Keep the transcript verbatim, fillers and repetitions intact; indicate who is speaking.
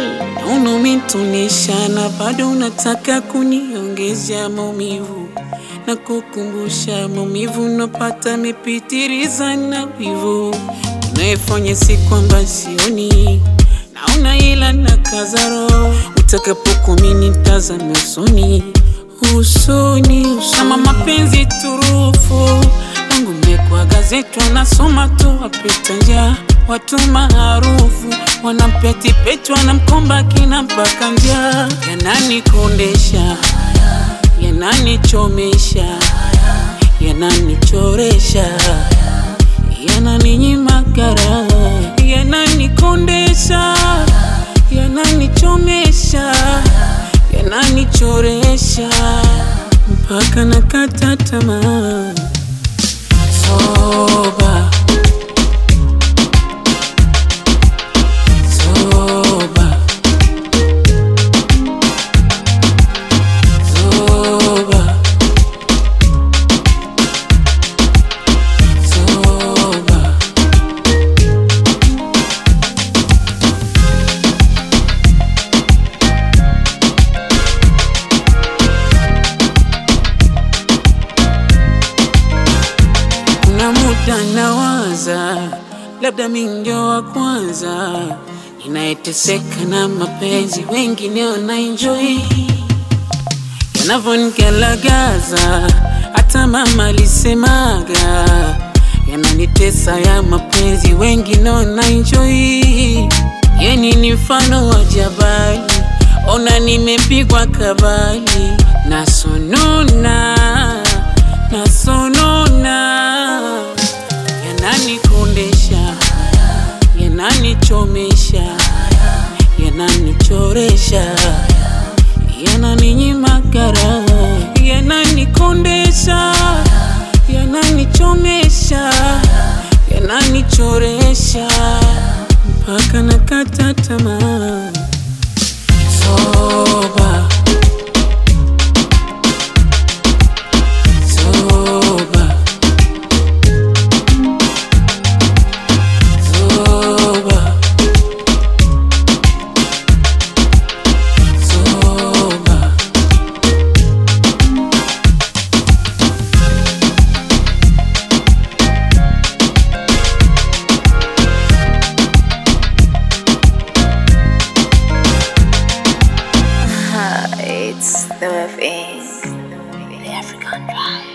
Speaker 1: Naona umenitonesha na bado unataka kuniongezea maumivu na kukumbusha maumivu napata mipitiriza na wivu. Unaifanya si kwamba sioni, naona ila na kazaro. Utakapokuamini nitazame usoni, usoni, usoni. Kama mapenzi turufu wangu mekwa gazeti wanasoma tu wapita njia. Watu maarufu wanampeti peti wanamkomba kina mpaka njia. Yananikondesha, yananichomesha, yananichoresha, yananinyima kara. Yananikondesha, yananichomesha, yananichoresha, mpaka nakata tamaa. Soba, soba, soba, soba. Kuna muda nawaza, labda mimi ndio wa kwanza ninayeteseka na mapenzi, wengine wanaenjoy. Yanavonigalagaza, hata mama alisemaga, yananitesa ya mapenzi, wengine wanaenjoy. Yeni ni mfano wa jabali, ona nimepigwa kabali. Nasonona, nasonona. Yananikondesha, yananichomesha, yananichoresha, yananinyima kara. Yananikondesha, yananichomesha, yananichoresha, mpaka nakata tamaa. Soba, soba, soba, soba.
Speaker 2: It's the F Inc, the African Drive.